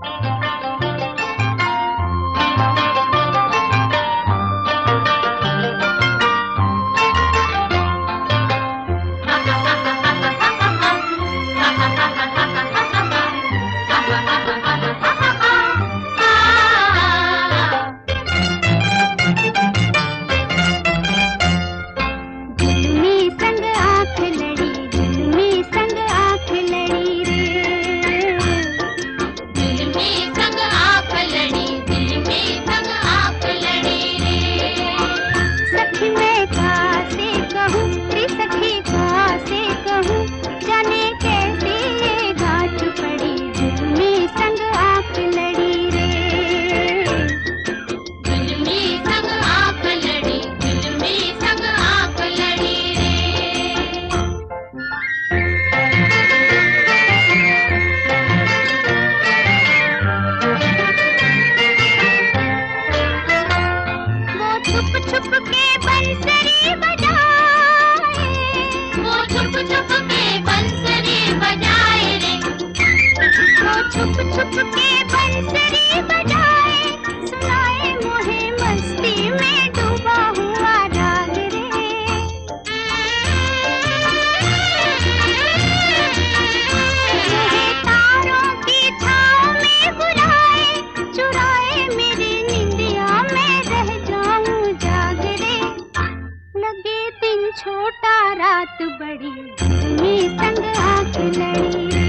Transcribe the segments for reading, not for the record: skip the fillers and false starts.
छुप छुप के बंसरी बजाए, सुनाए मोहे मस्ती में डूबा हुआ राग रे। मुझे तारों की छाँव में बुलाए, चुराए मेरी निंदिया में रह जाऊं जाग रे। लगे दिन छोटा रात बड़ी, जुल्मी संग आँख लड़ी रे।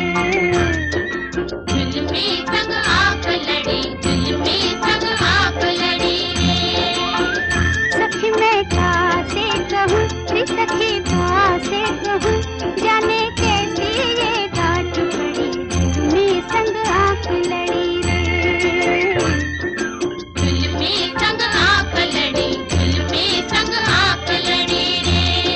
जुल्मी संग आँख लड़ी, जुल्मी संग आँख लड़ी रे। सखी मैं कैसे कहूँ, सखी कैसे कहूँ, जाने कैसी ये डांट पड़ी, जुल्मी संग आँख लड़ी रे। जुल्मी संग आँख लड़ी, जुल्मी संग आँख लड़ी रे।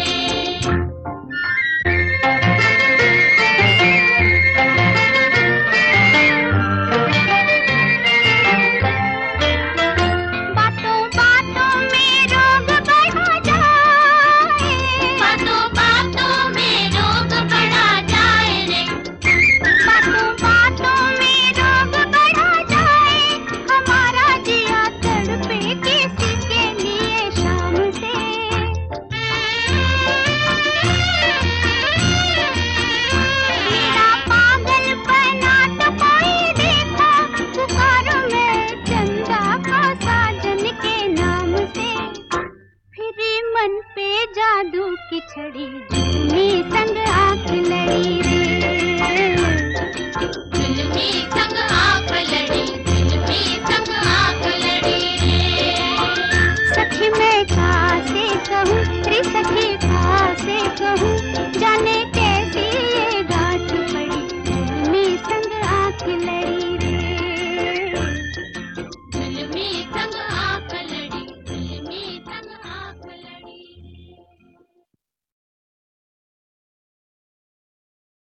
मन पे जादू की छड़ी, जुल्मी संग आँख लड़ी रे। जुल्मी संग